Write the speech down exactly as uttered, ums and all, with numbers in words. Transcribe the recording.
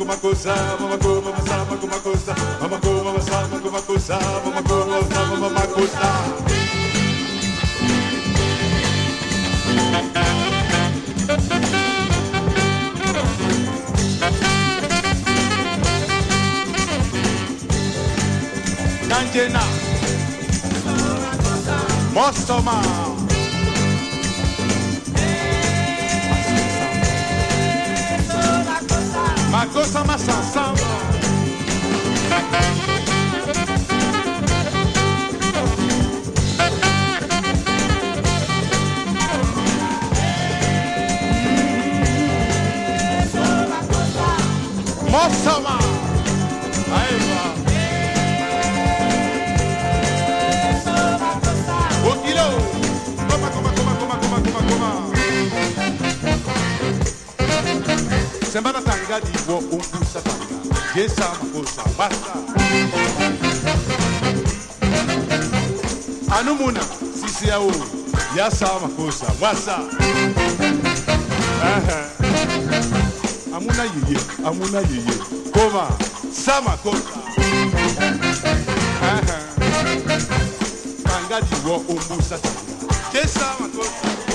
makosa, mama ko, mama sa, mama makosa, mama ko, mama sa, mama makosa, mama ko, mama sa, mama makosa. Nanjena, Mostoma, Makosa Masansamba, Mostoma, Aiva. Okilo, koma, koma, koma, koma, koma, koma, koma. Sembara tanga di wo umbusa tanga. Yesa makosa basta. Anumuna sisi yao. Yasa makosa wasa. Amuna yeye, amuna yeye. Koma, sama kosa. Tanga di wo umbusa tanga. Yesa makosa.